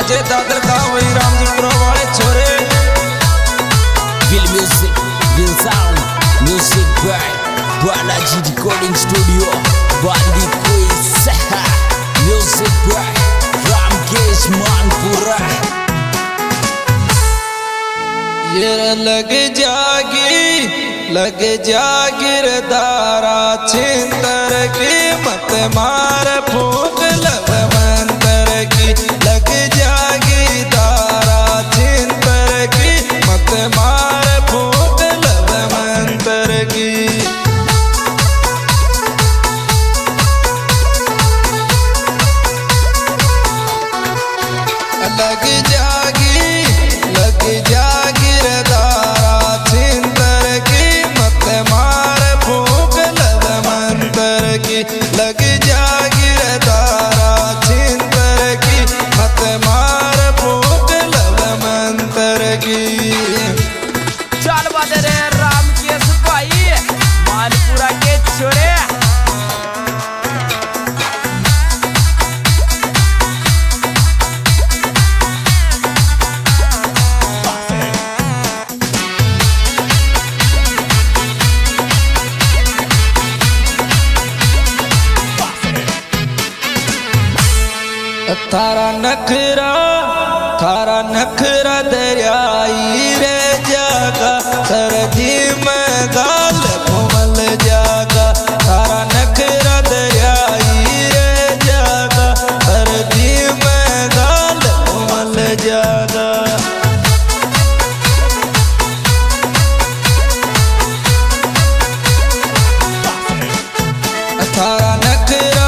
DJ Dadar गाँव वही रामजीपुरा वाले छोरे Feel music, feel sound, music by Balaji Recording Studio, Bandi Quiz, music by Ramkesh Manpura. ये लग जागिरदारा छिंतर की मत मार फूक लब मंतर की लग जागिरदारा छिंतर की मत मार फूक लब मंतर की लग जागिरदारा छिंतर की मत मार फूक लब मंतर की लग जागिरदारा छिंतर की मत मार फूक लब मंतर की। चल बदरे रामकेश भाई मानपुरा के छोरे थारा नखरा दरियाई रे जागा सरदी में गाल कोमल जागा थारा नखरा दरियाई रे जागा सरदी में गाल कोमल जागा थारा नखरा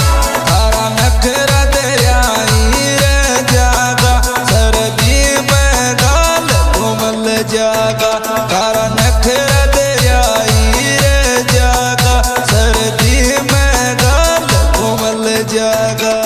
जागा तारा नखरा दरियाई रे जागा सर्दी में गाल कोमल जागा।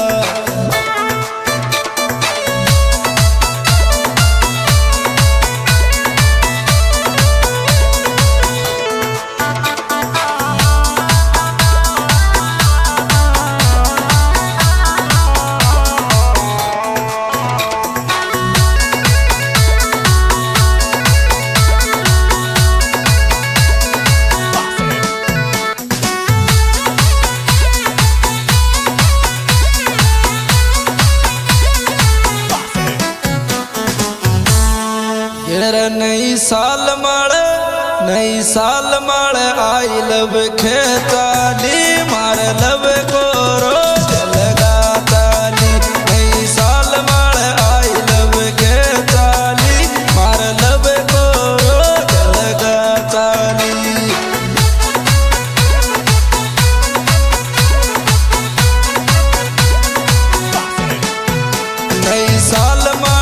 नई साल माड़ आई लब खेताली मार लब को रोज लगा ताली नई साल माड़ आई लब खेताली मार लब को रोज लगा ताली नई साल माड़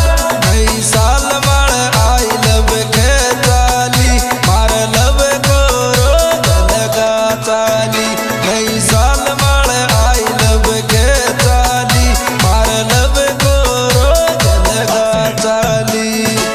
आई लब खेताली मार लब को रोज लगा ताली नई साल माड़ आई लब खेताली मार लब को रोज लगा ताली।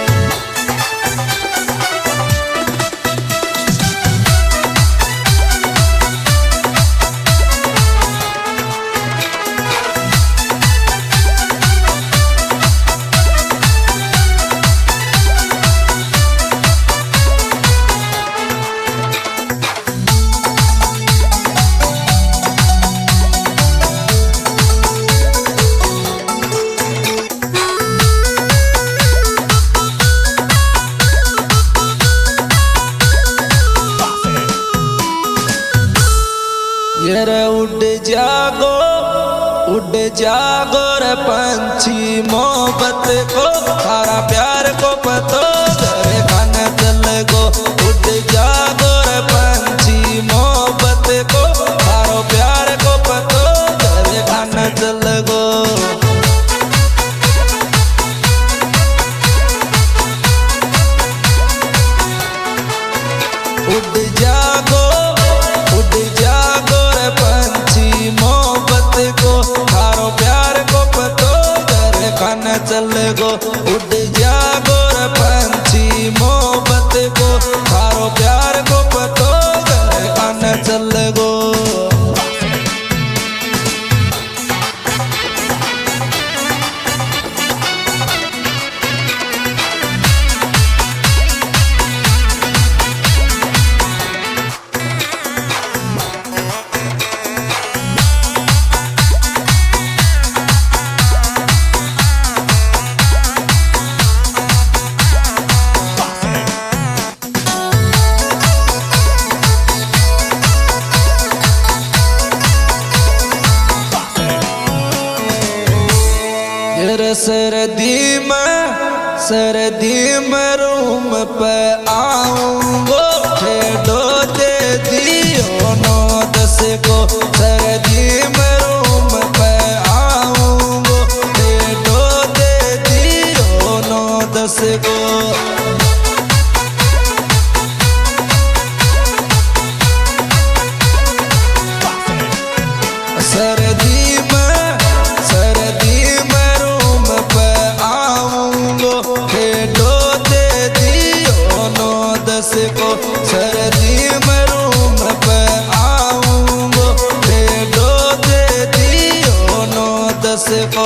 उड़ जागो रे पंछी मोहब्बत को थारा प्यार को पतो तेरे खान चल गो उड़ जागो रे पंछी मोहब्बत को थारो प्यार को पतो तेरे खान चल गो उड़ जागो रे पंछी मोहब्बत को थारो प्यार को पतो तेरे खान चल गो उड़ जागो रे पंछी ये सर्दी में रूम पे आऊंगो ठेडो दे दियो 9-10 को सर्दी में रूम पे आऊंगो ठेडो दे दियो 9-10 को सर्दी में रूम पे आऊंगो ठेडो दे दियो 9-10 को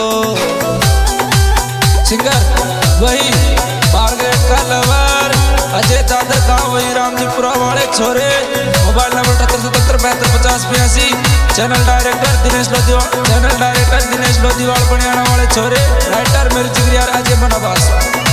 सिंगर वही मार्गरेट कलवर अजय दादर गाँव वही रामजीपुरा वाले छोरे mobile number 7877725082 channel director Dinesh Lodhiwal Baniyana वाले छोरे राइटर मेरे जिगरिया अजय बनाबास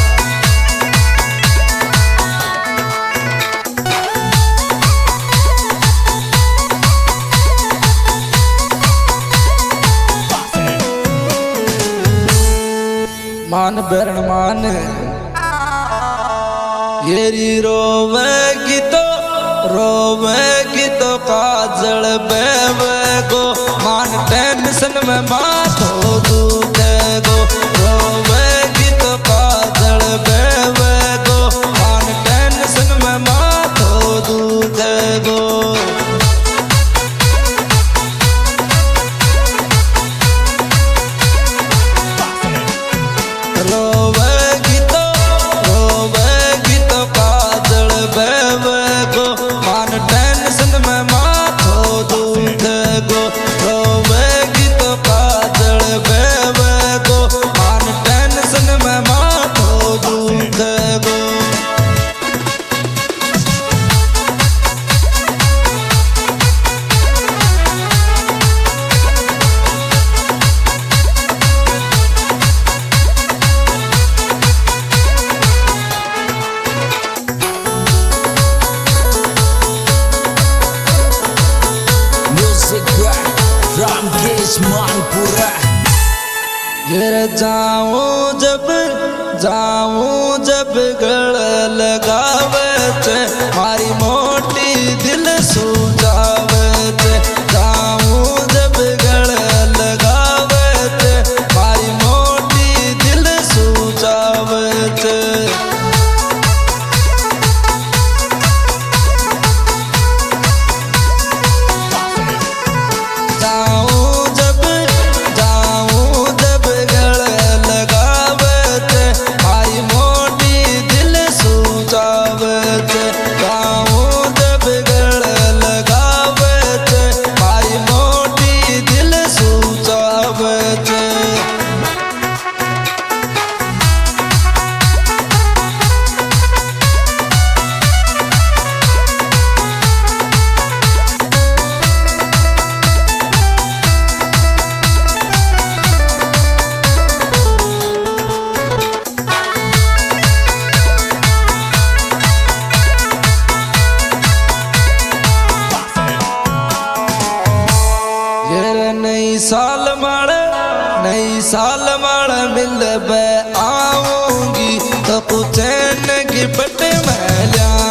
मान बेरण मान येरी रोवेगी तो काजल बेवे गो मान टेंशन में माथो दुखे गो रोवेगी तो काजल बेवे गो मान टेंशन में माथो दुखे गो ये जाऊं जब गल लगावे चे मारी मोटी दिल सूझावे चे जाऊं जब गल लगावे चे मारी मोटी दिल सूझावे चे नई साल माड़ मिल बे आऊंगी तो कुछ गिफ्ट मैं